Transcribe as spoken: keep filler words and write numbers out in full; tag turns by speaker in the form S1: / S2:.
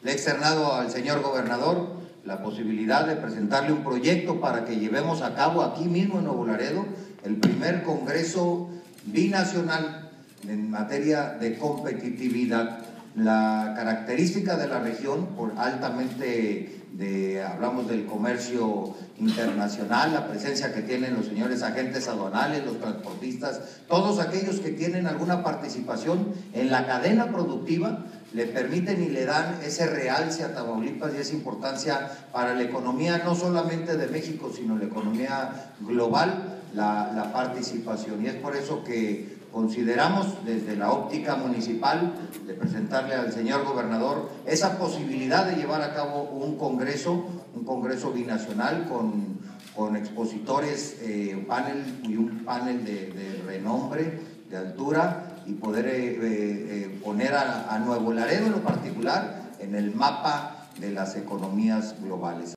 S1: Le he externado al señor gobernador la posibilidad de presentarle un proyecto para que llevemos a cabo aquí mismo en Nuevo Laredo el primer congreso binacional en materia de competitividad. La característica de la región, por altamente, de, hablamos del comercio internacional, la presencia que tienen los señores agentes aduanales, los transportistas, todos aquellos que tienen alguna participación en la cadena productiva, le permiten y le dan ese realce a Tamaulipas y esa importancia para la economía, no solamente de México, sino la economía global, la, la participación. Y es por eso que consideramos desde la óptica municipal de presentarle al señor gobernador esa posibilidad de llevar a cabo un congreso, un congreso binacional con, con expositores, eh, un panel y un panel de, de renombre, de altura, y poder eh, eh, poner a, a Nuevo Laredo en lo particular en el mapa de las economías globales.